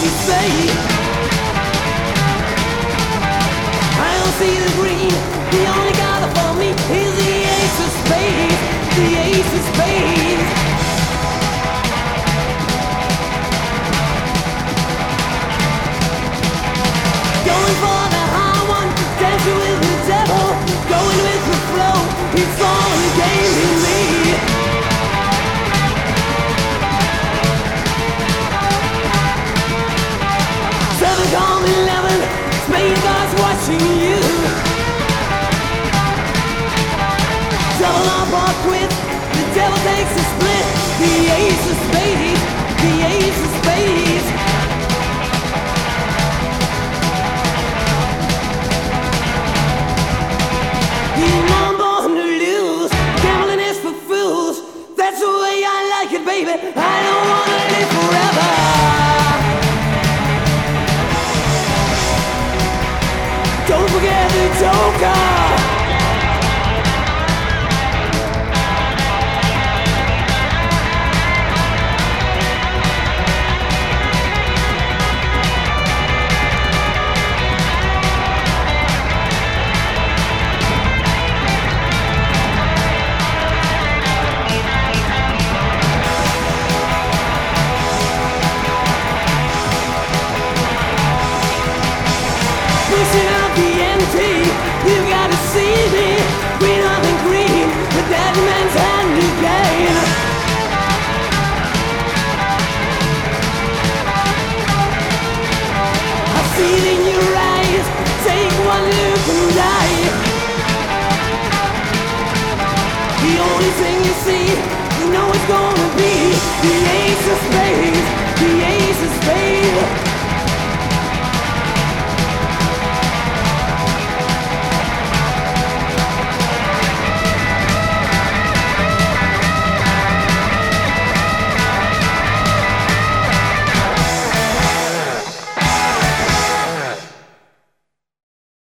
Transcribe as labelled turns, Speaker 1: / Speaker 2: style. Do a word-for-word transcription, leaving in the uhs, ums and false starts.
Speaker 1: you say. I don't see the green. The only guy for me is the ace of spades. The ace of spades. Going for the high one, dancing with the devil, going with the flow. It's all a game to me. Seven come eleven, Spain God's watching you. Double up or quit, the devil takes a split. The ace of spades, the ace of spades. He's not born to lose, gambling is for fools. That's the way I like it, baby. I don't wanna live forever. Don't forget the joker. Pushing out the empty, you gotta see me. Green on the green, the dead man's hand again. I see it in your eyes, take one look and die. The only thing you see, you know it's gonna be the ace of spades, the ace of spades.